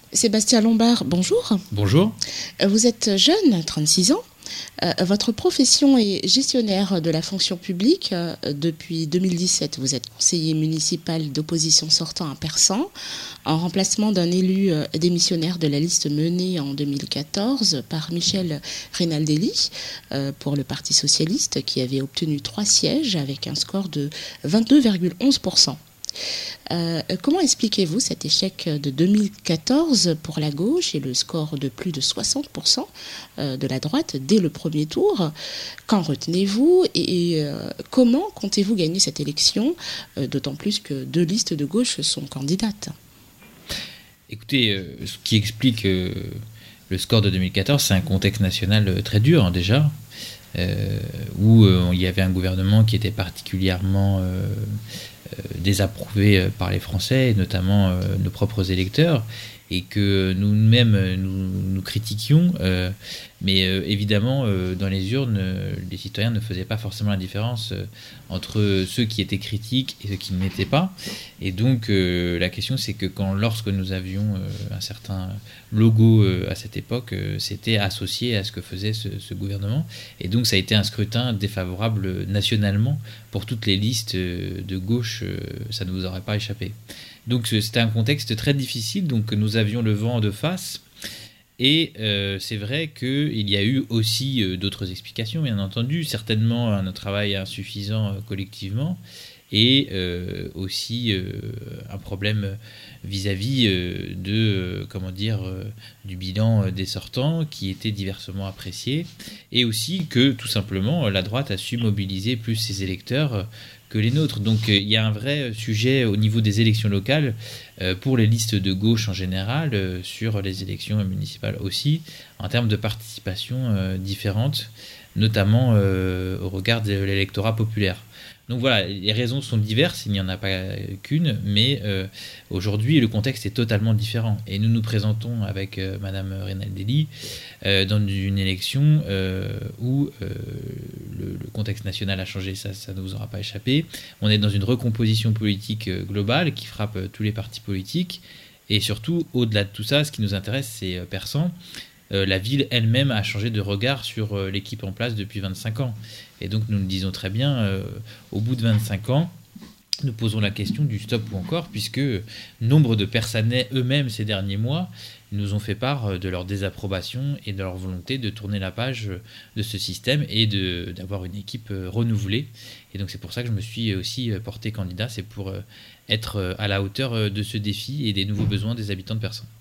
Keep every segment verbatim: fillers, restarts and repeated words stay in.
Sébastien Lombard, bonjour. Bonjour. Vous êtes jeune, trente-six ans. Euh, votre profession est gestionnaire de la fonction publique. Euh, depuis deux mille dix-sept, vous êtes conseiller municipal d'opposition sortant à Persan, en remplacement d'un élu euh, démissionnaire de la liste menée en deux mille quatorze par Michel Rinaldelli euh, pour le Parti socialiste, qui avait obtenu trois sièges avec un score de vingt-deux virgule onze pour cent. Euh, comment expliquez-vous cet échec de deux mille quatorze pour la gauche et le score de plus de soixante pour cent de la droite dès le premier tour? Qu'en retenez-vous et, et euh, comment comptez-vous gagner cette élection, euh, d'autant plus que deux listes de gauche sont candidates? Écoutez, euh, ce qui explique euh, le score de deux mille quatorze, c'est un contexte national très dur hein, déjà, euh, où euh, il y avait un gouvernement qui était particulièrement euh, désapprouvé par les Français, et notamment euh, nos propres électeurs, et que nous-mêmes nous, nous critiquions, euh, mais euh, évidemment euh, dans les urnes, euh, les citoyens ne faisaient pas forcément la différence euh, entre ceux qui étaient critiques et ceux qui ne l'étaient pas. Et donc euh, la question c'est que quand, lorsque nous avions euh, un certain logo euh, à cette époque, euh, c'était associé à ce que faisait ce, ce gouvernement, et donc ça a été un scrutin défavorable nationalement pour toutes les listes euh, de gauche, euh, ça ne vous aurait pas échappé. Donc c'était un contexte très difficile, donc nous avions le vent de face, et euh, c'est vrai qu'il y a eu aussi euh, d'autres explications, bien entendu, certainement un travail insuffisant euh, collectivement, et euh, aussi euh, un problème vis-à-vis euh, de, euh, comment dire, euh, du bilan euh, des sortants qui était diversement apprécié, et aussi que tout simplement la droite a su mobiliser plus ses électeurs euh, que les nôtres. Donc il y a un vrai sujet au niveau des élections locales euh, pour les listes de gauche en général, euh, sur les élections municipales aussi, en termes de participation euh, différentes, notamment euh, au regard de l'électorat populaire. Donc voilà, les raisons sont diverses, il n'y en a pas qu'une, mais euh, aujourd'hui le contexte est totalement différent. Et nous nous présentons avec euh, Madame Rinaldelli euh, dans une élection euh, où euh, le, le contexte national a changé, ça, ça ne vous aura pas échappé. On est dans une recomposition politique euh, globale qui frappe euh, tous les partis politiques. Et surtout, au-delà de tout ça, ce qui nous intéresse, c'est euh, Persan. Euh, la ville elle-même a changé de regard sur euh, l'équipe en place depuis vingt-cinq ans. Et donc nous le disons très bien, euh, au bout de vingt-cinq ans, nous posons la question du stop ou encore, puisque nombre de Persanais eux-mêmes ces derniers mois nous ont fait part de leur désapprobation et de leur volonté de tourner la page de ce système et de, d'avoir une équipe renouvelée. Et donc c'est pour ça que je me suis aussi porté candidat, c'est pour être à la hauteur de ce défi et des nouveaux besoins des habitants de Persan.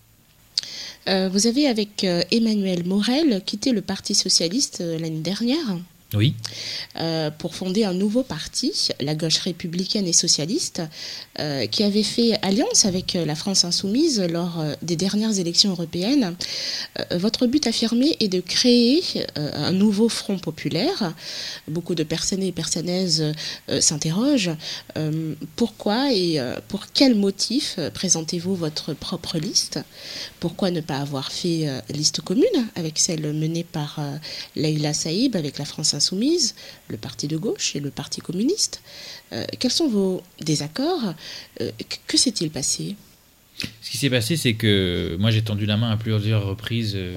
Euh, vous avez avec euh, Emmanuel Morel quitté le Parti socialiste euh, l'année dernière. Oui. Euh, pour fonder un nouveau parti, la gauche républicaine et socialiste, euh, qui avait fait alliance avec la France insoumise lors euh, des dernières élections européennes. Euh, votre but affirmé est de créer euh, un nouveau front populaire. Beaucoup de Persanais et Persanaises euh, s'interrogent. Euh, pourquoi et euh, pour quel motif euh, présentez-vous votre propre liste? Pourquoi ne pas avoir fait euh, liste commune avec celle menée par euh, Leïla Saïb avec la France insoumise, le parti de gauche et le parti communiste? euh, Quels sont vos désaccords? euh, Que s'est-il passé? Ce qui s'est passé, c'est que moi j'ai tendu la main à plusieurs reprises euh,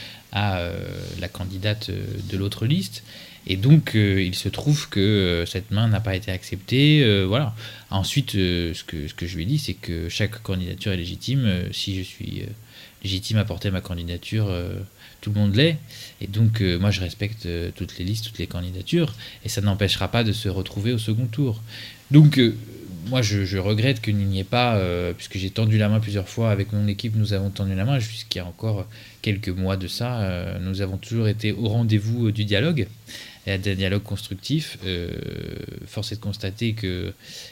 à euh, la candidate de l'autre liste, et donc euh, il se trouve que euh, cette main n'a pas été acceptée. Euh, voilà. Ensuite, euh, ce que ce que je lui ai dit, c'est que chaque candidature est légitime. Euh, si je suis euh, légitime à porter ma candidature, euh, tout le monde l'est, et donc euh, moi je respecte euh, toutes les listes, toutes les candidatures, et ça n'empêchera pas de se retrouver au second tour. Donc euh, moi je, je regrette qu'il n'y ait pas, euh, puisque j'ai tendu la main plusieurs fois avec mon équipe, nous avons tendu la main jusqu'il y a encore quelques mois de ça, euh, nous avons toujours été au rendez-vous du dialogue, et d'un dialogue constructif. Euh, force est de constater que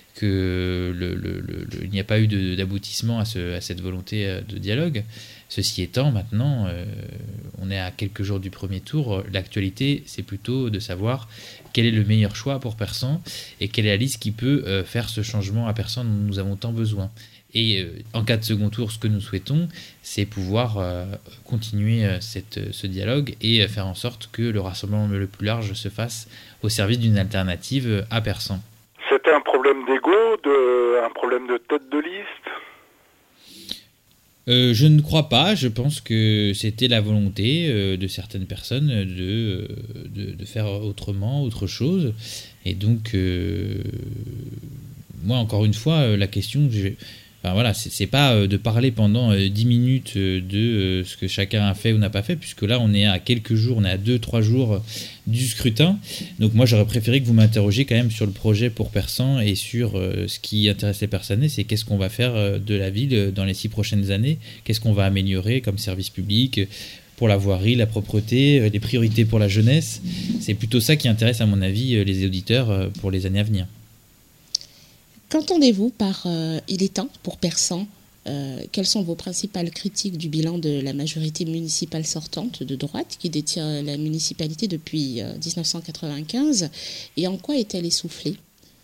que le, le, le, le, il n'y a pas eu de, d'aboutissement à, ce, à cette volonté de dialogue. Ceci étant, maintenant, euh, on est à quelques jours du premier tour. L'actualité, c'est plutôt de savoir quel est le meilleur choix pour Persan et quelle est la liste qui peut euh, faire ce changement à Persan dont nous avons tant besoin. Et euh, en cas de second tour, ce que nous souhaitons, c'est pouvoir euh, continuer euh, cette, ce dialogue et euh, faire en sorte que le rassemblement le plus large se fasse au service d'une alternative à Persan. C'était un problème d'ego, de, un problème de tête de liste? Euh, je ne crois pas. Je pense que c'était la volonté euh, de certaines personnes de, de, de faire autrement, autre chose. Et donc, euh, moi, encore une fois, la question, je, enfin, voilà, c'est, c'est pas de parler pendant euh, dix minutes de euh, ce que chacun a fait ou n'a pas fait, puisque là, on est à quelques jours, on est à deux, trois jours du scrutin. Donc moi, j'aurais préféré que vous m'interrogiez quand même sur le projet pour Persan et sur euh, ce qui intéresse les Persanais, c'est qu'est-ce qu'on va faire euh, de la ville dans les six prochaines années, qu'est-ce qu'on va améliorer comme service public pour la voirie, la propreté, euh, les priorités pour la jeunesse. C'est plutôt ça qui intéresse, à mon avis, euh, les auditeurs euh, pour les années à venir. Qu'entendez-vous par euh, « il est temps pour Persan » euh, Quelles sont vos principales critiques du bilan de la majorité municipale sortante de droite qui détient la municipalité depuis euh, dix-neuf cent quatre-vingt-quinze et en quoi est-elle essoufflée ?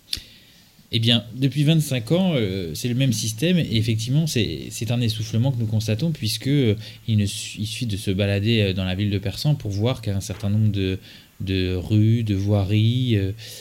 Eh bien, depuis vingt-cinq ans, euh, c'est le même système et effectivement, c'est, c'est un essoufflement que nous constatons puisque euh, il, ne, il suffit de se balader dans la ville de Persan pour voir qu'un certain nombre de, de rues, de voiries,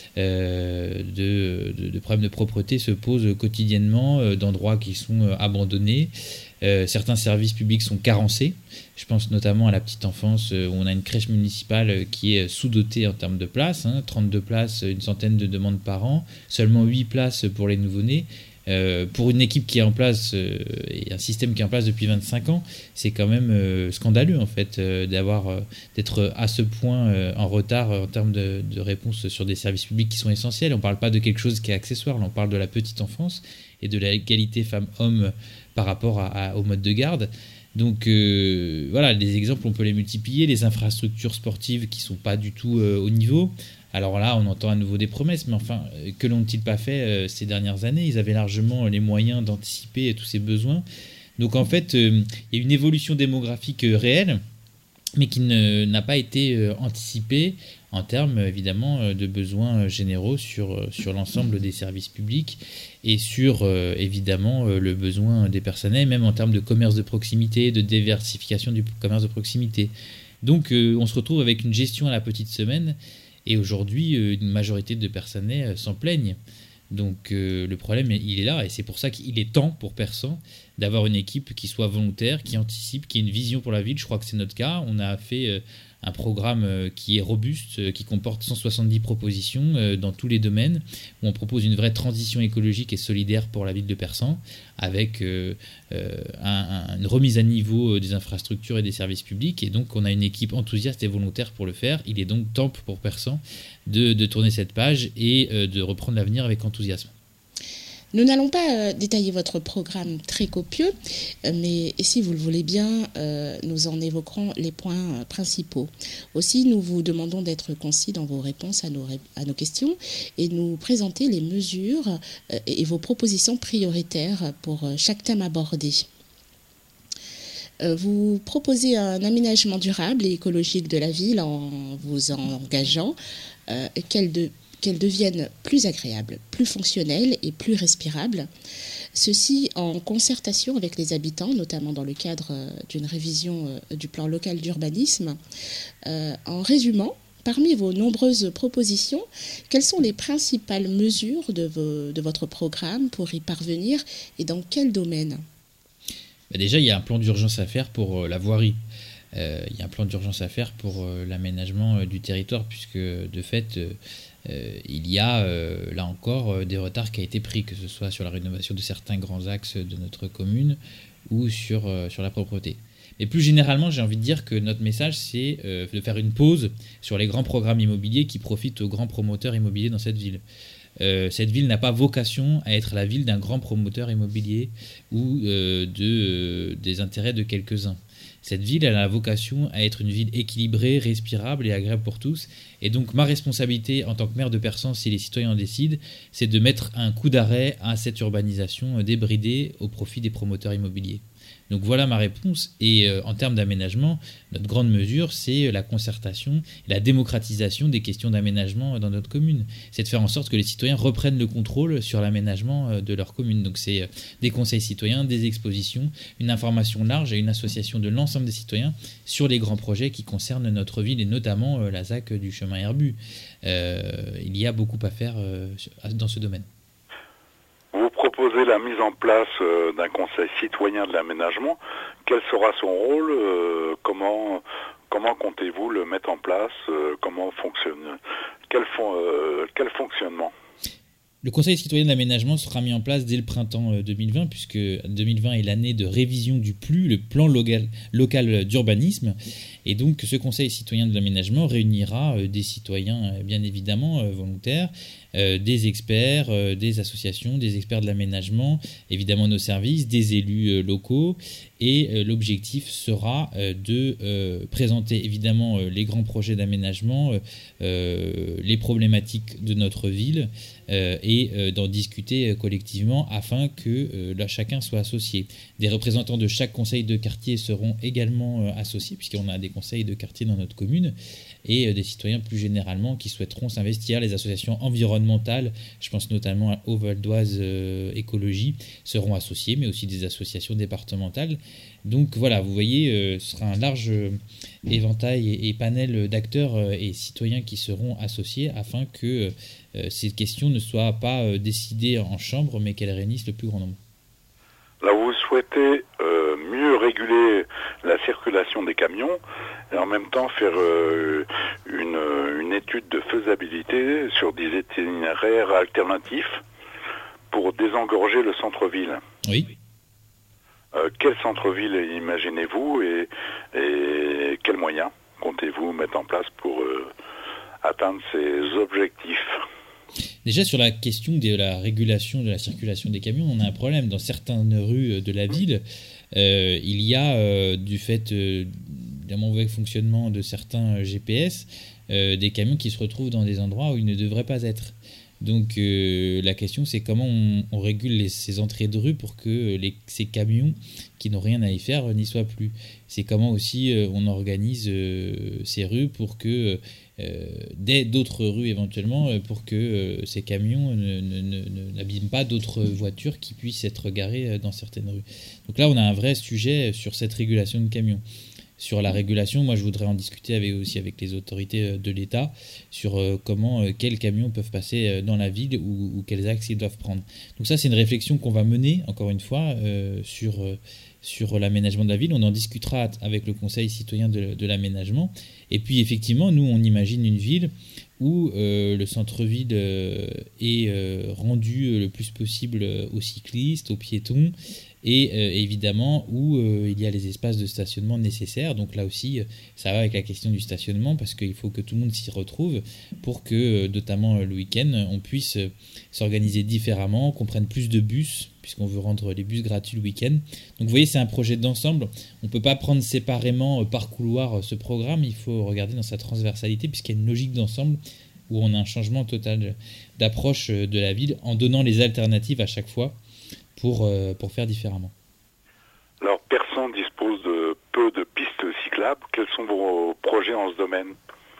euh, de, de, de problèmes de propreté se posent quotidiennement euh, d'endroits qui sont euh, abandonnés. Euh, certains services publics sont carencés. Je pense notamment à la petite enfance euh, où on a une crèche municipale euh, qui est sous-dotée en termes de places, hein, trente-deux places, une centaine de demandes par an, seulement huit places pour les nouveau-nés. Euh, pour une équipe qui est en place euh, et un système qui est en place depuis vingt-cinq ans, c'est quand même euh, scandaleux en fait euh, d'avoir, euh, d'être à ce point euh, en retard euh, en termes de, de réponse sur des services publics qui sont essentiels. On ne parle pas de quelque chose qui est accessoire, là, on parle de la petite enfance et de l'égalité femmes-hommes par rapport à, à, au mode de garde. Donc euh, voilà, les exemples on peut les multiplier, les infrastructures sportives qui ne sont pas du tout euh, au niveau. Alors là, on entend à nouveau des promesses, mais enfin, que l'ont-ils pas fait euh, ces dernières années ? Ils avaient largement les moyens d'anticiper tous ces besoins. Donc en fait, euh, il y a une évolution démographique euh, réelle, mais qui ne, n'a pas été euh, anticipée en termes évidemment euh, de besoins euh, généraux sur, euh, sur l'ensemble des services publics et sur euh, évidemment euh, le besoin des personnels, même en termes de commerce de proximité, de diversification du commerce de proximité. Donc euh, on se retrouve avec une gestion à la petite semaine. Et aujourd'hui, une majorité de Persanais s'en plaignent. Donc euh, le problème, il est là. Et c'est pour ça qu'il est temps pour Persan d'avoir une équipe qui soit volontaire, qui anticipe, qui ait une vision pour la ville. Je crois que c'est notre cas. On a fait euh, un programme euh, qui est robuste, euh, qui comporte cent soixante-dix propositions euh, dans tous les domaines, où on propose une vraie transition écologique et solidaire pour la ville de Persan, avec euh, euh, un, un, une remise à niveau des infrastructures et des services publics. Et donc on a une équipe enthousiaste et volontaire pour le faire. Il est donc temps pour Persan de, de tourner cette page et euh, de reprendre l'avenir avec enthousiasme. Nous n'allons pas euh, détailler votre programme très copieux, euh, mais si vous le voulez bien, euh, nous en évoquerons les points euh, principaux. Aussi, nous vous demandons d'être concis dans vos réponses à nos, à nos questions et nous présenter les mesures euh, et vos propositions prioritaires pour euh, chaque thème abordé. Euh, vous proposez un aménagement durable et écologique de la ville en vous engageant euh, qu'elle de qu'elles deviennent plus agréables, plus fonctionnelles et plus respirables. Ceci en concertation avec les habitants, notamment dans le cadre d'une révision du plan local d'urbanisme. Euh, en résumant, parmi vos nombreuses propositions, quelles sont les principales mesures de, vos, de votre programme pour y parvenir et dans quel domaine ? Bah déjà, il y a un plan d'urgence à faire pour euh, la voirie. Euh, il y a un plan d'urgence à faire pour euh, l'aménagement euh, du territoire, puisque de fait, euh, euh, il y a euh, là encore euh, des retards qui ont été pris, que ce soit sur la rénovation de certains grands axes de notre commune ou sur, euh, sur la propreté. Mais plus généralement, j'ai envie de dire que notre message, c'est euh, de faire une pause sur les grands programmes immobiliers qui profitent aux grands promoteurs immobiliers dans cette ville. Euh, cette ville n'a pas vocation à être la ville d'un grand promoteur immobilier ou euh, de, euh, des intérêts de quelques-uns. Cette ville, elle a la vocation à être une ville équilibrée, respirable et agréable pour tous. Et donc, ma responsabilité en tant que maire de Persan, si les citoyens en décident, c'est de mettre un coup d'arrêt à cette urbanisation débridée au profit des promoteurs immobiliers. Donc voilà ma réponse. Et euh, en termes d'aménagement, notre grande mesure, c'est la concertation et la démocratisation des questions d'aménagement dans notre commune. C'est de faire en sorte que les citoyens reprennent le contrôle sur l'aménagement de leur commune. Donc c'est euh, des conseils citoyens, des expositions, une information large et une association de l'ensemble des citoyens sur les grands projets qui concernent notre ville et notamment euh, la Z A C du chemin Herbu. Euh, il y a beaucoup à faire euh, dans ce domaine. Vous proposez la mise en place euh, d'un conseil citoyen de l'aménagement. Quel sera son rôle euh, Comment comment comptez-vous le mettre en place euh, Comment fonctionne Quel fon- euh, quel fonctionnement? Le Conseil citoyen de l'aménagement sera mis en place dès le printemps deux mille vingt, puisque deux mille vingt est l'année de révision du P L U, le plan local, local d'urbanisme. Et donc ce Conseil citoyen de l'aménagement réunira des citoyens bien évidemment volontaires, des experts, des associations, des experts de l'aménagement, évidemment nos services, des élus locaux. Et l'objectif sera de présenter évidemment les grands projets d'aménagement, les problématiques de notre ville, Euh, et euh, d'en discuter euh, collectivement afin que euh, là, chacun soit associé. Des représentants de chaque conseil de quartier seront également euh, associés, puisqu'on a des conseils de quartier dans notre commune, et euh, des citoyens plus généralement qui souhaiteront s'investir. Les associations environnementales, je pense notamment à Haut-Val d'Oise euh, Écologie, seront associées, mais aussi des associations départementales. Donc voilà, vous voyez, euh, ce sera un large euh, éventail et, et panel d'acteurs euh, et citoyens qui seront associés afin que euh, ces questions ne soient pas euh, décidées en chambre, mais qu'elles réunissent le plus grand nombre. Là, vous souhaitez euh, mieux réguler la circulation des camions et en même temps faire euh, une, une étude de faisabilité sur des itinéraires alternatifs pour désengorger le centre-ville. Oui. Euh, quel centre-ville imaginez-vous et, et quels moyens comptez-vous mettre en place pour euh, atteindre ces objectifs? Déjà, sur la question de la régulation de la circulation des camions, on a un problème. Dans certaines rues de la ville, euh, il y a, euh, du fait euh, d'un mauvais fonctionnement de certains G P S, euh, des camions qui se retrouvent dans des endroits où ils ne devraient pas être. Donc euh, la question, c'est comment on, on régule les, ces entrées de rue pour que les, ces camions qui n'ont rien à y faire n'y soient plus. C'est comment aussi euh, on organise euh, ces rues pour que, euh, dès d'autres rues éventuellement, euh, pour que euh, ces camions ne, ne, ne, n'abîment pas d'autres voitures qui puissent être garées dans certaines rues. Donc là, on a un vrai sujet sur cette régulation de camions. Sur la régulation, moi je voudrais en discuter avec, aussi avec les autorités de l'État sur euh, comment, euh, quels camions peuvent passer euh, dans la ville ou, ou quels axes ils doivent prendre. Donc ça, c'est une réflexion qu'on va mener, encore une fois, euh, sur, euh, sur l'aménagement de la ville. On en discutera avec le Conseil citoyen de, de l'aménagement. Et puis effectivement, nous, on imagine une ville où euh, le centre-ville euh, est euh, rendu le plus possible aux cyclistes, aux piétons, et euh, évidemment où euh, il y a les espaces de stationnement nécessaires. Donc là aussi, ça va avec la question du stationnement, parce qu'il faut que tout le monde s'y retrouve pour que, notamment le week-end, on puisse s'organiser différemment, qu'on prenne plus de bus, puisqu'on veut rendre les bus gratuits le week-end. Donc vous voyez, c'est un projet d'ensemble. On ne peut pas prendre séparément par couloir ce programme, il faut regarder dans sa transversalité, puisqu'il y a une logique d'ensemble où on a un changement total d'approche de la ville en donnant les alternatives à chaque fois pour, euh, pour faire différemment. Alors, Persan dispose de peu de pistes cyclables. Quels sont vos projets en ce domaine ?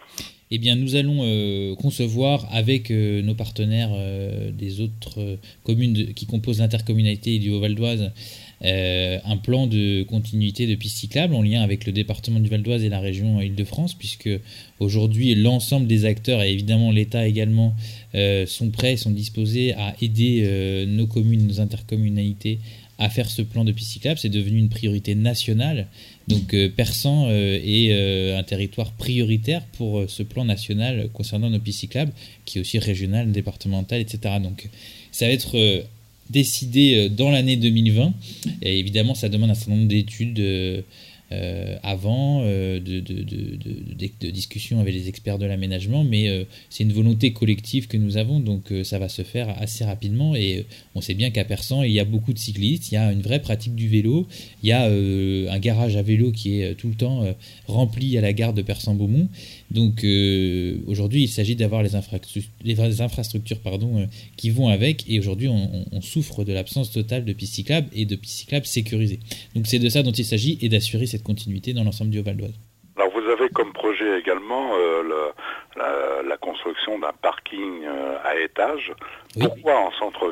Eh bien, nous allons euh, concevoir avec euh, nos partenaires euh, des autres euh, communes de, qui composent l'intercommunalité du Haut-Val d'Oise euh, un plan de continuité de pistes cyclables en lien avec le département du Val d'Oise et la région Île-de-France, puisque aujourd'hui l'ensemble des acteurs et évidemment l'État également euh, sont prêts, sont disposés à aider euh, nos communes, nos intercommunalités à faire ce plan de pistes cyclables. C'est devenu une priorité nationale. Donc euh, Persan euh, est euh, un territoire prioritaire pour euh, ce plan national concernant nos pistes cyclables, qui est aussi régional, départemental, et cetera. Donc ça va être euh, décidé euh, dans l'année deux mille vingt. Et évidemment, ça demande un certain nombre d'études euh, euh, avant, euh, de, de, de, de, de discussions avec les experts de l'aménagement, mais euh, c'est une volonté collective que nous avons, donc euh, ça va se faire assez rapidement. Et euh, on sait bien qu'à Persan, il y a beaucoup de cyclistes, il y a une vraie pratique du vélo, il y a euh, un garage à vélo qui est tout le temps euh, rempli à la gare de Persan-Beaumont. Donc euh, aujourd'hui, il s'agit d'avoir les, infra- les infrastructures pardon, euh, qui vont avec, et aujourd'hui on, on, on souffre de l'absence totale de pistes cyclables et de pistes cyclables sécurisées. Donc c'est de ça dont il s'agit, et d'assurer cette continuité dans l'ensemble du Haut-Val d'Oise. Alors vous avez comme projet également euh, le, la, la construction d'un parking euh, à étages. Oui. Pourquoi en centre-ville ?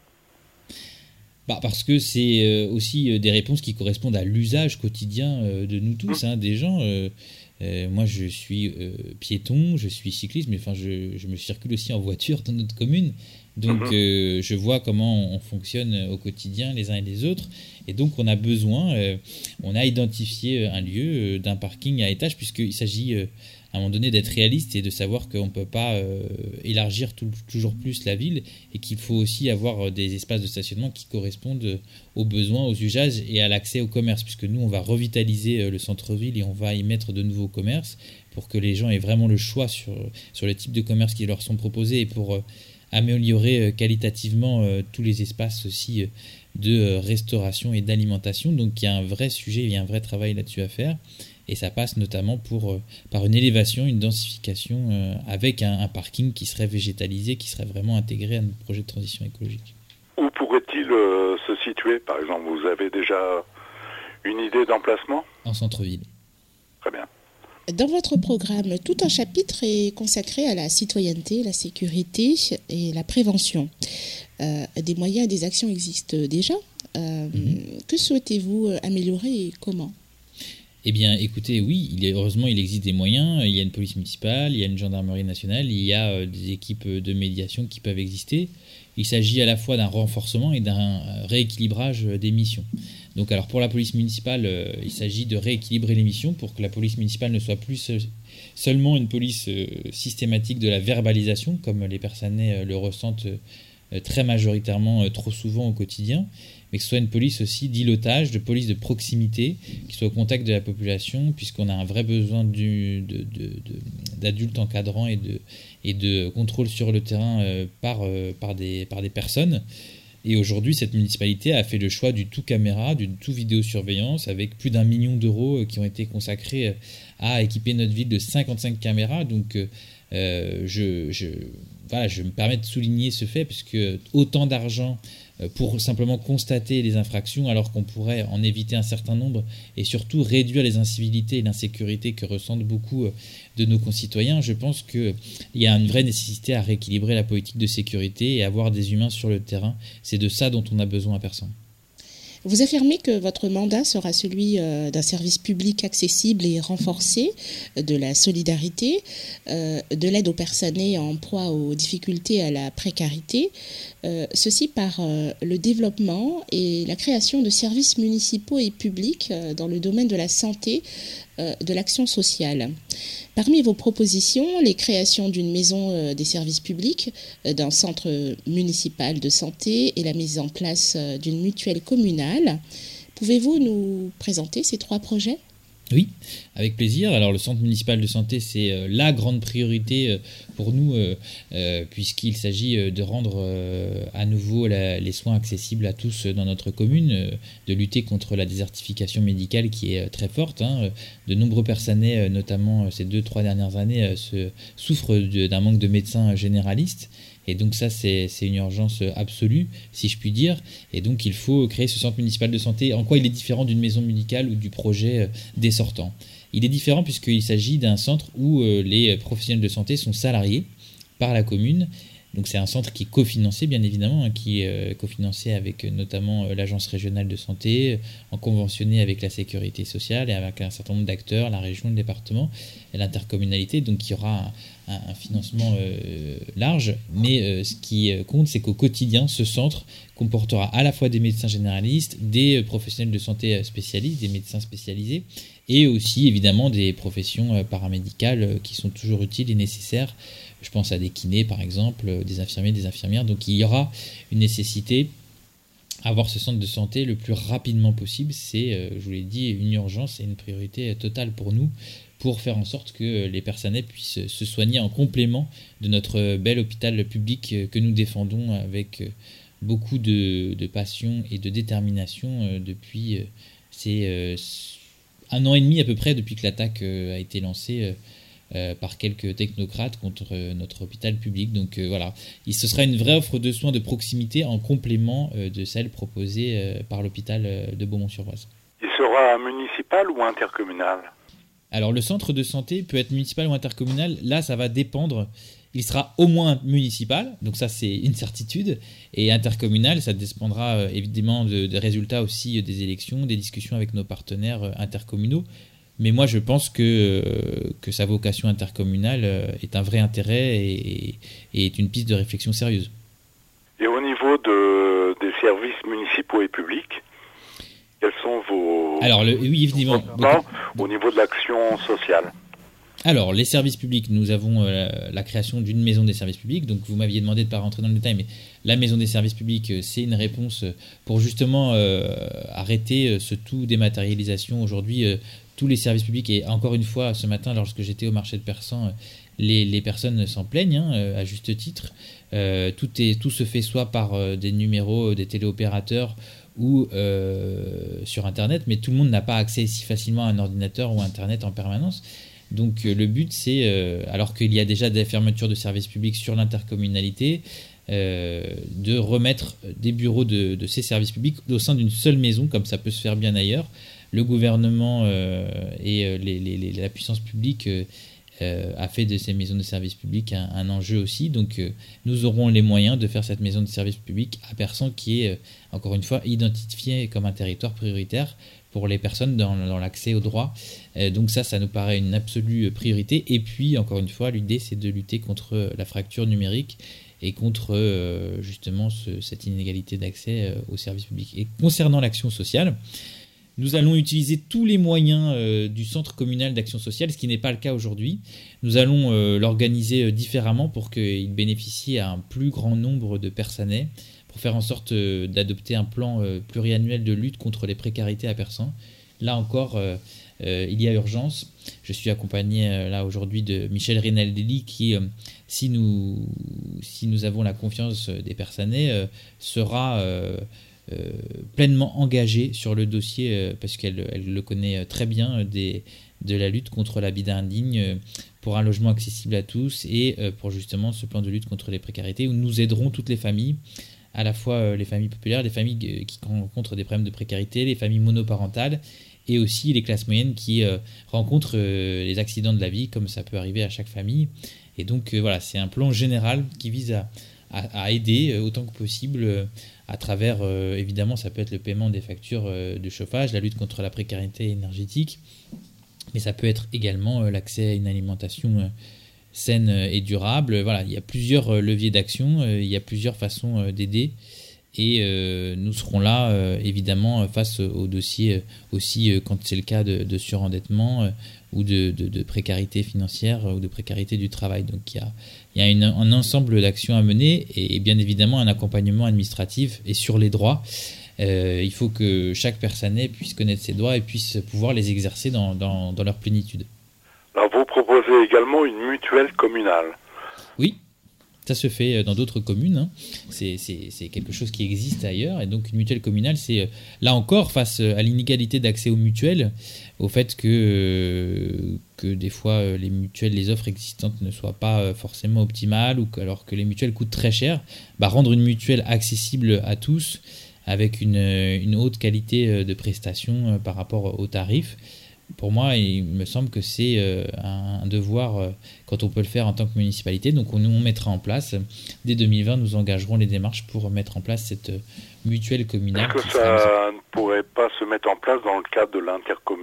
Bah parce que c'est euh, aussi euh, des réponses qui correspondent à l'usage quotidien euh, de nous tous, hein, des gens. Euh, Euh, moi, je suis euh, piéton, je suis cycliste, mais enfin, je, je me circule aussi en voiture dans notre commune. Donc, mmh. euh, je vois comment on fonctionne au quotidien les uns et les autres. Et donc, on a besoin, euh, on a identifié un lieu euh, d'un parking à étage, puisqu'il s'agit euh, à un moment donné d'être réaliste et de savoir qu'on ne peut pas euh, élargir tout, toujours plus la ville et qu'il faut aussi avoir des espaces de stationnement qui correspondent aux besoins, aux usages et à l'accès au commerce, puisque nous, on va revitaliser le centre-ville et on va y mettre de nouveaux commerces pour que les gens aient vraiment le choix sur, sur le type de commerce qui leur sont proposés et pour euh, améliorer euh, qualitativement euh, tous les espaces aussi euh, de euh, restauration et d'alimentation. Donc il y a un vrai sujet, il y a un vrai travail là-dessus à faire. Et ça passe notamment pour, euh, par une élévation, une densification euh, avec un, un parking qui serait végétalisé, qui serait vraiment intégré à notre projet de transition écologique. Où pourrait-il euh, se situer, par exemple? Vous avez déjà une idée d'emplacement? En centre-ville. Très bien. Dans votre programme, tout un chapitre est consacré à la citoyenneté, la sécurité et la prévention. Euh, des moyens et des actions existent déjà. Euh, mm-hmm. Que souhaitez-vous améliorer et comment? Eh bien, écoutez, oui, il est, heureusement, il existe des moyens. Il y a une police municipale, il y a une gendarmerie nationale, il y a euh, des équipes de médiation qui peuvent exister. Il s'agit à la fois d'un renforcement et d'un rééquilibrage des missions. Donc, alors pour la police municipale, euh, il s'agit de rééquilibrer les missions pour que la police municipale ne soit plus seulement une police euh, systématique de la verbalisation, comme les Persannais euh, le ressentent euh, très majoritairement, euh, trop souvent au quotidien, mais que ce soit une police aussi d'îlotage, de police de proximité, qui soit au contact de la population, puisqu'on a un vrai besoin du, de, de, de, d'adultes encadrants et de, et de contrôle sur le terrain euh, par, euh, par, des, par des personnes. Et aujourd'hui, cette municipalité a fait le choix du tout caméra, du tout vidéosurveillance, avec plus d'un million d'euros qui ont été consacrés à équiper notre ville de cinquante-cinq caméras. Donc, euh, je, je, voilà, je me permets de souligner ce fait, parce que autant d'argent pour simplement constater les infractions, alors qu'on pourrait en éviter un certain nombre et surtout réduire les incivilités et l'insécurité que ressentent beaucoup de nos concitoyens, je pense qu'il y a une vraie nécessité à rééquilibrer la politique de sécurité et avoir des humains sur le terrain. C'est de ça dont on a besoin à Persan. Vous affirmez que votre mandat sera celui d'un service public accessible et renforcé, de la solidarité, de l'aide aux personnes en proie aux difficultés et à la précarité, ceci par le développement et la création de services municipaux et publics dans le domaine de la santé, de l'action sociale. Parmi vos propositions, les créations d'une maison des services publics, d'un centre municipal de santé et la mise en place d'une mutuelle communale. Pouvez-vous nous présenter ces trois projets ? Oui, avec plaisir. Alors le centre municipal de santé, c'est euh, la grande priorité euh, pour nous, euh, euh, puisqu'il s'agit euh, de rendre euh, à nouveau la, les soins accessibles à tous dans notre commune, euh, de lutter contre la désertification médicale qui est euh, très forte. Hein. De nombreux Persannais, euh, notamment euh, ces deux, trois dernières années, euh, se, souffrent de, d'un manque de médecins généralistes. Et donc ça, c'est, c'est une urgence absolue, si je puis dire. Et donc il faut créer ce centre municipal de santé. En quoi il est différent d'une maison médicale ou du projet des sortants ? Il est différent puisqu'il s'agit d'un centre où les professionnels de santé sont salariés par la commune. Donc c'est un centre qui est cofinancé, bien évidemment, hein, qui est cofinancé avec notamment l'agence régionale de santé, en conventionné avec la sécurité sociale et avec un certain nombre d'acteurs, la région, le département et l'intercommunalité. Donc il y aura un, un, un financement euh, large, mais euh, ce qui compte, c'est qu'au quotidien, ce centre comportera à la fois des médecins généralistes, des professionnels de santé spécialistes, des médecins spécialisés, et aussi évidemment des professions paramédicales qui sont toujours utiles et nécessaires. Je pense à des kinés par exemple, des infirmiers, des infirmières. Donc il y aura une nécessité à avoir ce centre de santé le plus rapidement possible. C'est, je vous l'ai dit, une urgence et une priorité totale pour nous, pour faire en sorte que les Persannais puissent se soigner en complément de notre bel hôpital public que nous défendons avec beaucoup de, de passion et de détermination depuis ces un an et demi à peu près, depuis que l'attaque a été lancée Euh, par quelques technocrates contre euh, notre hôpital public. Donc euh, voilà, Et ce sera une vraie offre de soins de proximité en complément euh, de celle proposée euh, par l'hôpital euh, de Beaumont-sur-Oise. Il sera municipal ou intercommunal ? Alors le centre de santé peut être municipal ou intercommunal, là ça va dépendre. Il sera au moins municipal, donc ça c'est une certitude, et intercommunal, ça dépendra euh, évidemment de, des résultats aussi des élections, des discussions avec nos partenaires euh, intercommunaux. Mais moi, je pense que, euh, que sa vocation intercommunale euh, est un vrai intérêt et, et est une piste de réflexion sérieuse. Et au niveau de, des services municipaux et publics, quels sont vos... Alors, le, oui, évidemment. Beaucoup... Au niveau de l'action sociale. Alors, les services publics, nous avons euh, la création d'une maison des services publics. Donc, vous m'aviez demandé de ne pas rentrer dans le détail, mais la maison des services publics, euh, c'est une réponse pour justement euh, arrêter euh, ce tout dématérialisation. Aujourd'hui, euh, tous les services publics, et encore une fois, ce matin, lorsque j'étais au marché de Persan, euh, les, les personnes s'en plaignent, hein, euh, à juste titre. Euh, tout, est, tout se fait soit par euh, des numéros, des téléopérateurs, ou euh, sur Internet, mais tout le monde n'a pas accès si facilement à un ordinateur ou à Internet en permanence. Donc euh, le but, c'est, euh, alors qu'il y a déjà des fermetures de services publics sur l'intercommunalité, euh, de remettre des bureaux de, de ces services publics au sein d'une seule maison, comme ça peut se faire bien ailleurs. Le gouvernement euh, et les, les, les, la puissance publique euh, euh, a fait de ces maisons de services publics un, un enjeu aussi. Donc euh, nous aurons les moyens de faire cette maison de services publics à Persan qui est, euh, encore une fois, identifiée comme un territoire prioritaire pour les personnes dans, dans l'accès aux droits. Euh, donc ça, ça nous paraît une absolue priorité. Et puis, encore une fois, l'idée, c'est de lutter contre la fracture numérique et contre euh, justement ce, cette inégalité d'accès euh, aux services publics. Et concernant l'action sociale, nous allons utiliser tous les moyens euh, du Centre communal d'action sociale, ce qui n'est pas le cas aujourd'hui. Nous allons euh, l'organiser différemment pour qu'il bénéficie à un plus grand nombre de Persanais, pour faire en sorte euh, d'adopter un plan euh, pluriannuel de lutte contre les précarités à Persan. Là encore, euh, euh, il y a urgence. Je suis accompagné euh, là aujourd'hui de Michel Rinaldelli qui, euh, si, nous, si nous avons la confiance des Persanais, euh, sera... Euh, Euh, pleinement engagée sur le dossier euh, parce qu'elle elle le connaît très bien euh, des, de la lutte contre l'habitat indigne euh, pour un logement accessible à tous et euh, pour justement ce plan de lutte contre les précarités où nous aiderons toutes les familles, à la fois euh, les familles populaires, les familles euh, qui rencontrent des problèmes de précarité, les familles monoparentales et aussi les classes moyennes qui euh, rencontrent euh, les accidents de la vie comme ça peut arriver à chaque famille. Et donc euh, voilà, c'est un plan général qui vise à, à, à aider euh, autant que possible euh, à travers, euh, évidemment, ça peut être le paiement des factures euh, de chauffage, la lutte contre la précarité énergétique, mais ça peut être également euh, l'accès à une alimentation euh, saine et durable. Voilà, il y a plusieurs euh, leviers d'action, euh, il y a plusieurs façons euh, d'aider, et euh, nous serons là, euh, évidemment, face aux dossiers euh, aussi, euh, quand c'est le cas de, de surendettement euh, ou de, de, de précarité financière ou de précarité du travail. Donc il y a, il y a une, un ensemble d'actions à mener et, et bien évidemment un accompagnement administratif et sur les droits. Euh, il faut que chaque Persanais puisse connaître ses droits et puisse pouvoir les exercer dans, dans, dans leur plénitude. Alors vous proposez également une mutuelle communale. Oui. Ça se fait dans d'autres communes, hein. c'est, c'est, c'est quelque chose qui existe ailleurs, et donc une mutuelle communale, c'est là encore face à l'inégalité d'accès aux mutuelles, au fait que, que des fois les mutuelles, les offres existantes ne soient pas forcément optimales, ou que, alors que les mutuelles coûtent très cher, bah rendre une mutuelle accessible à tous, avec une, une haute qualité de prestation par rapport aux tarifs. Pour moi, il me semble que c'est euh, un devoir euh, quand on peut le faire en tant que municipalité. Donc, on, on mettra en place, dès deux mille vingt, nous engagerons les démarches pour mettre en place cette euh, mutuelle communale. Est-ce que ça ne pourrait pas se mettre en place dans le cadre de l'intercommunalité ?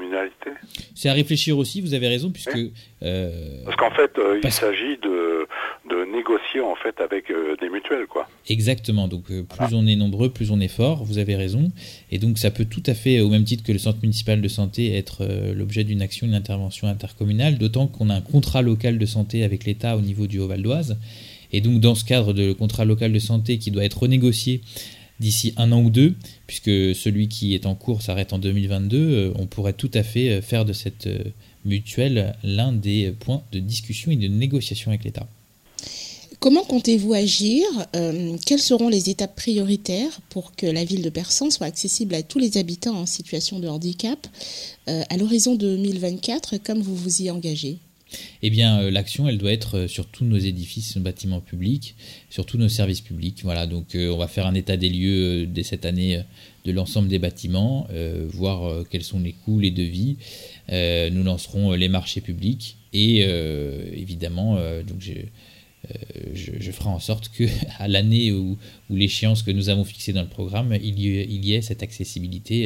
C'est à réfléchir aussi, vous avez raison, puisque... Oui. Euh, Parce qu'en fait, euh, parce... il s'agit de, de négocier en fait avec euh, des mutuelles, quoi. Exactement, donc euh, plus voilà. On est nombreux, plus on est fort, vous avez raison. Et donc ça peut tout à fait, au même titre que le centre municipal de santé, être euh, l'objet d'une action, une intervention intercommunale, d'autant qu'on a un contrat local de santé avec l'État au niveau du Haut-Val d'Oise. Et donc dans ce cadre de contrat local de santé qui doit être renégocié d'ici un an ou deux, puisque celui qui est en cours s'arrête en deux mille vingt-deux, euh, on pourrait tout à fait faire de cette euh, mutuelle l'un des points de discussion et de négociation avec l'État. Comment comptez-vous agir ? euh, Quelles seront les étapes prioritaires pour que la ville de Persan soit accessible à tous les habitants en situation de handicap euh, à l'horizon deux mille vingt-quatre, comme vous vous y engagez ? Eh bien, euh, l'action, elle doit être sur tous nos édifices, nos bâtiments publics, sur tous nos services publics. Voilà, donc euh, on va faire un état des lieux euh, dès cette année euh, de l'ensemble des bâtiments, euh, voir euh, quels sont les coûts, les devis. Euh, nous lancerons euh, les marchés publics et euh, évidemment, euh, donc j'ai Euh, je, je ferai en sorte qu'à l'année où, où l'échéance que nous avons fixée dans le programme, il y, ait, il y ait cette accessibilité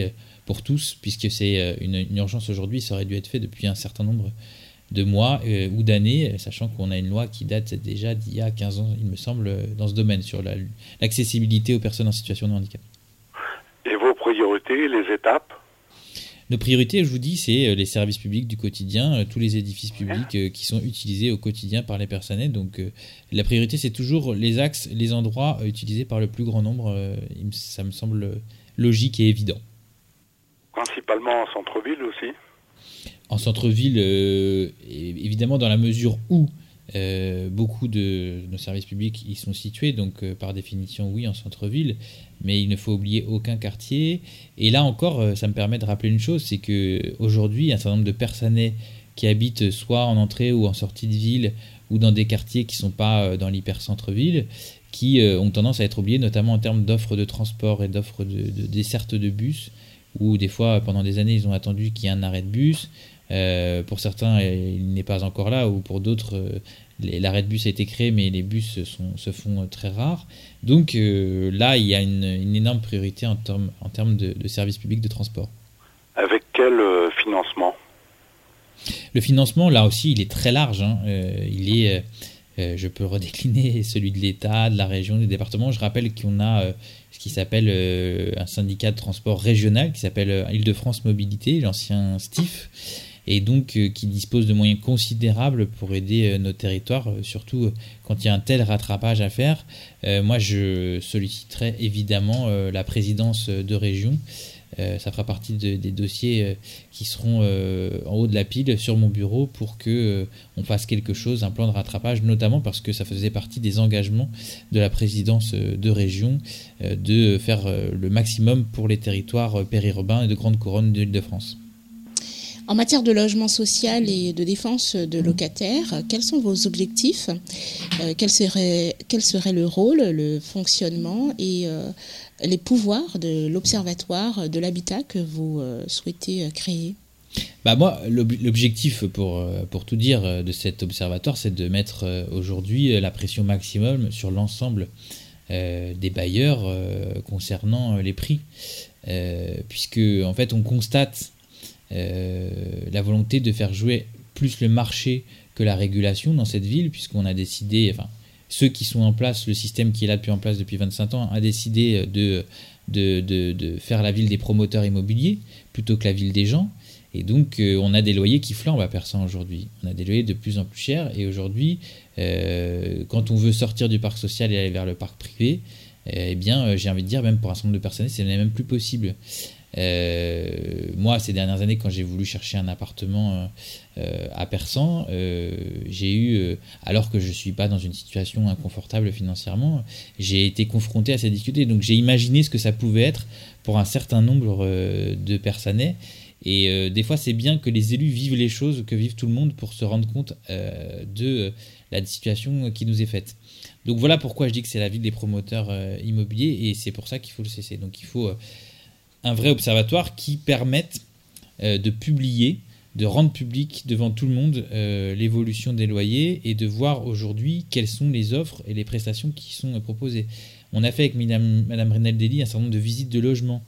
pour tous, puisque c'est une, une urgence aujourd'hui, ça aurait dû être fait depuis un certain nombre de mois euh, ou d'années, sachant qu'on a une loi qui date déjà d'il y a quinze ans, il me semble, dans ce domaine, sur la, l'accessibilité aux personnes en situation de handicap. Et vos priorités, les étapes ? Nos priorités, je vous dis, c'est les services publics du quotidien, tous les édifices publics euh, qui sont utilisés au quotidien par les personnels. Donc euh, la priorité, c'est toujours les axes, les endroits euh, utilisés par le plus grand nombre. Euh, ça me semble logique et évident. Principalement en centre-ville aussi ? En centre-ville, euh, évidemment, dans la mesure où euh, beaucoup de nos services publics y sont situés, donc euh, par définition, oui, en centre-ville, mais il ne faut oublier aucun quartier. Et là encore, euh, ça me permet de rappeler une chose, c'est qu'aujourd'hui, un certain nombre de personnes qui habitent soit en entrée ou en sortie de ville, ou dans des quartiers qui ne sont pas euh, dans l'hyper-centre-ville, qui euh, ont tendance à être oubliés, notamment en termes d'offres de transport et d'offres de, de dessertes de bus, où des fois, pendant des années, ils ont attendu qu'il y ait un arrêt de bus. Euh, pour certains, il n'est pas encore là, ou pour d'autres, euh, les, l'arrêt de bus a été créé, mais les bus sont, se font très rares. Donc euh, là, il y a une, une énorme priorité en termes, en termes de, de services publics de transport. Avec quel euh, financement ? Le financement, là aussi, il est très large. Hein. Euh, il est, euh, je peux redécliner celui de l'État, de la région, du département. Je rappelle qu'on a euh, ce qui s'appelle euh, un syndicat de transport régional qui s'appelle euh, Île-de-France Mobilité, l'ancien S T I F, et donc euh, qui dispose de moyens considérables pour aider euh, nos territoires, euh, surtout euh, quand il y a un tel rattrapage à faire. Euh, moi, je solliciterai évidemment euh, la présidence de région. Euh, ça fera partie de, des dossiers euh, qui seront euh, en haut de la pile sur mon bureau pour que euh, on fasse quelque chose, un plan de rattrapage, notamment parce que ça faisait partie des engagements de la présidence euh, de région euh, de faire euh, le maximum pour les territoires euh, périurbains et de grande couronne de l'Île-de-France. En matière de logement social et de défense de locataires, quels sont vos objectifs ? euh, quel, serait, quel serait le rôle, le fonctionnement et euh, les pouvoirs de l'Observatoire de l'habitat que vous euh, souhaitez créer ? Bah moi, l'objectif, pour, pour tout dire, de cet observatoire, c'est de mettre aujourd'hui la pression maximum sur l'ensemble euh, des bailleurs euh, concernant les prix. Euh, puisque, en fait, on constate Euh, la volonté de faire jouer plus le marché que la régulation dans cette ville, puisqu'on a décidé, enfin, ceux qui sont en place, le système qui est là depuis en place depuis vingt-cinq ans, a décidé de, de, de, de faire la ville des promoteurs immobiliers plutôt que la ville des gens. Et donc, euh, on a des loyers qui flambent à Persan aujourd'hui. On a des loyers de plus en plus chers. Et aujourd'hui, euh, quand on veut sortir du parc social et aller vers le parc privé, euh, eh bien, euh, j'ai envie de dire, même pour un certain nombre de personnes, c'est même plus possible. Euh, moi, ces dernières années, quand j'ai voulu chercher un appartement euh, à Persan, euh, j'ai eu, euh, alors que je ne suis pas dans une situation inconfortable financièrement, j'ai été confronté à ces difficultés. Donc, j'ai imaginé ce que ça pouvait être pour un certain nombre euh, de Persanais. Et euh, des fois, c'est bien que les élus vivent les choses, que vive tout le monde, pour se rendre compte euh, de la situation qui nous est faite. Donc, voilà pourquoi je dis que c'est la ville des promoteurs euh, immobiliers, et c'est pour ça qu'il faut le cesser. Donc, il faut euh, un vrai observatoire qui permette euh, de publier, de rendre public devant tout le monde euh, l'évolution des loyers et de voir aujourd'hui quelles sont les offres et les prestations qui sont euh, proposées. On a fait avec Madame, Madame Renel-Dely un certain nombre de visites de logements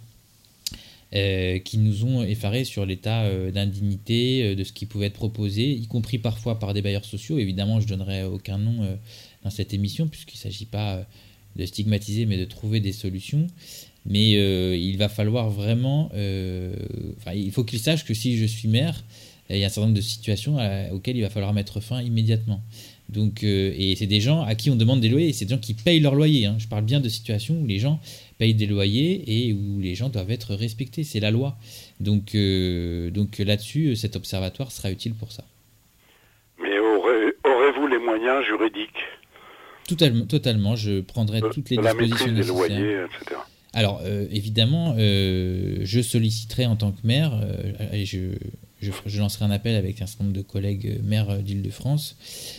euh, qui nous ont effarés sur l'état euh, d'indignité, euh, de ce qui pouvait être proposé, y compris parfois par des bailleurs sociaux. Évidemment, je ne donnerai aucun nom euh, dans cette émission puisqu'il ne s'agit pas euh, de stigmatiser mais de trouver des solutions. Mais euh, il va falloir vraiment... Euh, enfin, il faut qu'ils sachent que si je suis maire, il y a un certain nombre de situations à, auxquelles il va falloir mettre fin immédiatement. Donc, euh, et c'est des gens à qui on demande des loyers, et c'est des gens qui payent leur loyer. Hein. Je parle bien de situations où les gens payent des loyers et où les gens doivent être respectés. C'est la loi. Donc, euh, donc là-dessus, cet observatoire sera utile pour ça. Mais aurez, aurez-vous les moyens juridiques ? Totalement, totalement. Je prendrai de, toutes les de dispositions la maîtrise nécessaires. des loyers, et cetera. Alors, euh, évidemment, euh, je solliciterai en tant que maire, euh, et je, je, je lancerai un appel avec un certain nombre de collègues maires d'Île-de-France,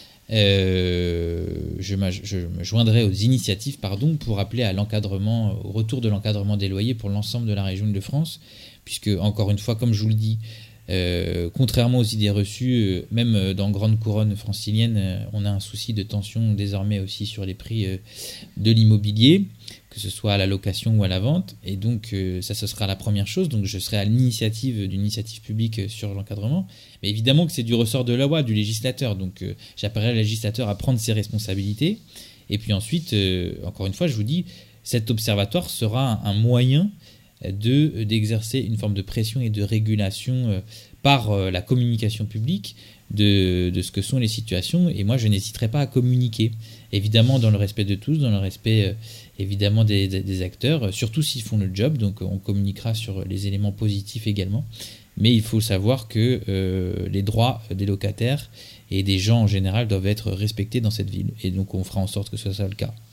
euh, je, je me joindrai aux initiatives pardon, pour appeler à l'encadrement, au retour de l'encadrement des loyers pour l'ensemble de la région Île-de-France, puisque, encore une fois, comme je vous le dis, Euh, contrairement aux idées reçues, euh, même dans grande couronne francilienne, euh, on a un souci de tension désormais aussi sur les prix euh, de l'immobilier, que ce soit à la location ou à la vente. Et donc euh, ça, ce sera la première chose. Donc je serai à l'initiative d'une initiative publique sur l'encadrement. Mais évidemment que c'est du ressort de la loi, du législateur. Donc euh, j'appellerai le législateur à prendre ses responsabilités. Et puis ensuite, euh, encore une fois, je vous dis, cet observatoire sera un, un moyen de d'exercer une forme de pression et de régulation euh, par euh, la communication publique de, de ce que sont les situations. Et moi, je n'hésiterai pas à communiquer, évidemment dans le respect de tous, dans le respect euh, évidemment des, des, des acteurs, surtout s'ils font le job. Donc on communiquera sur les éléments positifs également. Mais il faut savoir que euh, les droits des locataires et des gens en général doivent être respectés dans cette ville. Et donc on fera en sorte que ce soit le cas.